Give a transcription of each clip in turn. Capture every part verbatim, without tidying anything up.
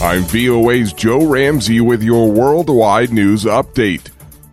I'm V O A's Joe Ramsey with your worldwide news update.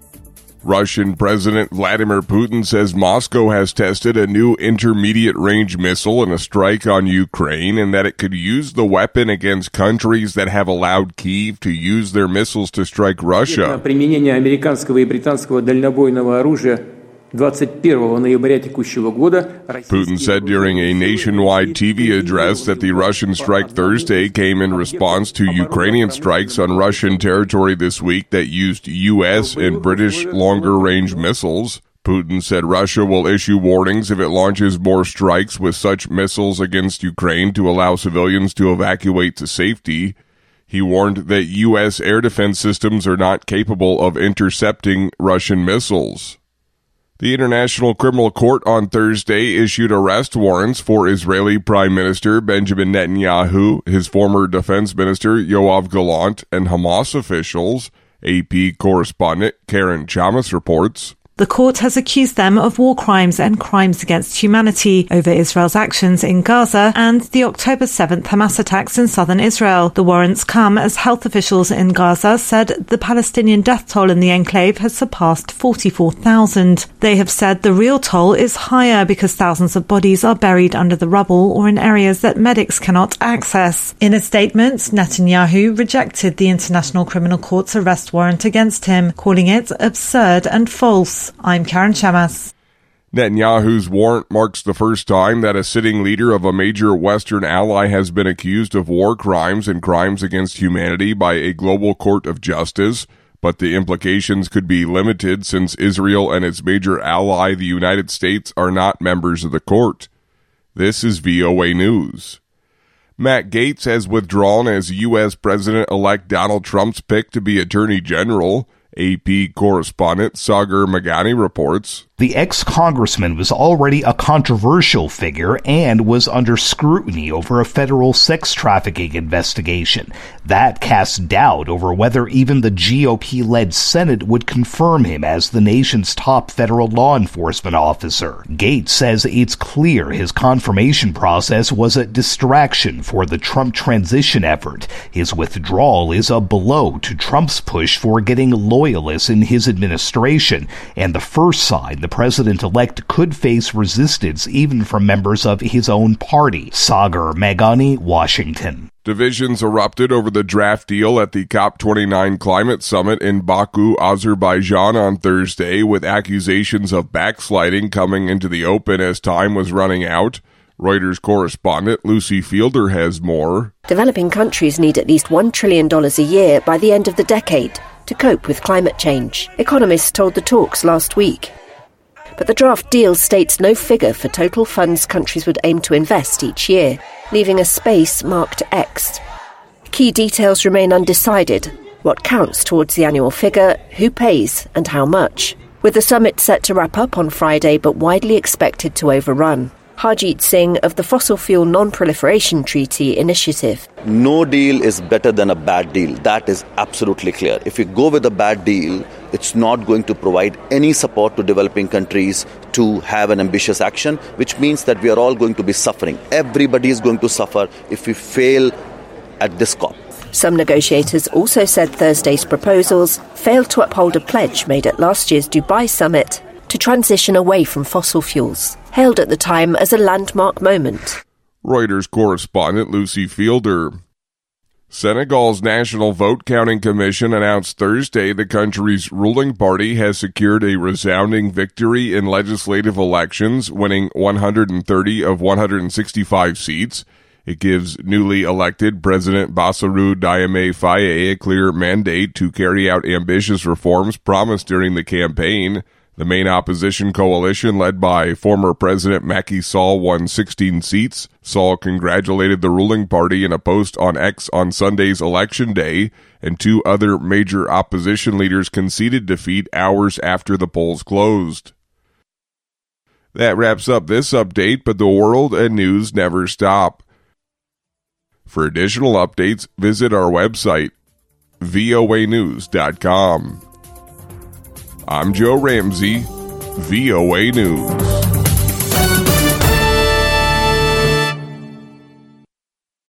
Russian President Vladimir Putin says Moscow has tested a new intermediate-range missile in a strike on Ukraine and that it could use the weapon against countries that have allowed Kyiv to use their missiles to strike Russia. Применение американского и британского дальнобойного оружия двадцать первого ноября текущего года. Putin said during a nationwide T V address that the Russian strike Thursday came in response to Ukrainian strikes on Russian territory this week that used U S and British longer-range missiles. Putin said Russia will issue warnings if it launches more strikes with such missiles against Ukraine to allow civilians to evacuate to safety. He warned that U S air defense systems are not capable of intercepting Russian missiles. The International Criminal Court on Thursday issued arrest warrants for Israeli Prime Minister Benjamin Netanyahu, his former defense minister Yoav Gallant, and Hamas officials. A P correspondent Karen Chamas reports. The court has accused them of war crimes and crimes against humanity over Israel's actions in Gaza and the October seventh Hamas attacks in southern Israel. The warrants come as health officials in Gaza said the Palestinian death toll in the enclave has surpassed forty-four thousand. They have said the real toll is higher because thousands of bodies are buried under the rubble or in areas that medics cannot access. In a statement, Netanyahu rejected the International Criminal Court's arrest warrant against him, calling it absurd and false. I'm Karen Chamas. Netanyahu's warrant marks the first time that a sitting leader of a major Western ally has been accused of war crimes and crimes against humanity by a global court of justice, but the implications could be limited since Israel and its major ally, the United States, are not members of the court. This is V O A News. Matt Gaetz has withdrawn as U S President-elect Donald Trump's pick to be Attorney General. A P correspondent Sagar Meghani reports. The ex-congressman was already a controversial figure and was under scrutiny over a federal sex trafficking investigation. That cast doubt over whether even the G O P-led Senate would confirm him as the nation's top federal law enforcement officer. Gaetz says it's clear his confirmation process was a distraction for the Trump transition effort. His withdrawal is a blow to Trump's push for getting loyalists in his administration, and the first sign the president-elect could face resistance even from members of his own party. Sagar Meghani, Washington. Divisions erupted over the draft deal at the COP twenty-nine climate summit in Baku, Azerbaijan on Thursday, with accusations of backsliding coming into the open as time was running out. Reuters correspondent Lucy Fielder has more. Developing countries need at least one trillion dollars a year by the end of the decade to cope with climate change, economists told the talks last week. But the draft deal states no figure for total funds countries would aim to invest each year, leaving a space marked X. Key details remain undecided: what counts towards the annual figure, who pays, and how much. With the summit set to wrap up on Friday but widely expected to overrun. Harjeet Singh of the Fossil Fuel Non-Proliferation Treaty Initiative. No deal is better than a bad deal. That is absolutely clear. If you go with a bad deal, it's not going to provide any support to developing countries to have an ambitious action, which means that we are all going to be suffering. Everybody is going to suffer if we fail at this COP. Some negotiators also said Thursday's proposals failed to uphold a pledge made at last year's Dubai summit to transition away from fossil fuels, hailed at the time as a landmark moment. Reuters correspondent Lucy Fielder. Senegal's National Vote Counting Commission announced Thursday the country's ruling party has secured a resounding victory in legislative elections, winning one hundred thirty of one hundred sixty-five seats. It gives newly elected President Bassirou Diomaye Faye a clear mandate to carry out ambitious reforms promised during the campaign. The main opposition coalition, led by former President Macky Sall, won sixteen seats. Sall congratulated the ruling party in a post on X on Sunday's election day, and two other major opposition leaders conceded defeat hours after the polls closed. That wraps up this update, but the world and news never stop. For additional updates, visit our website, V O A news dot com. I'm Joe Ramsey, V O A News.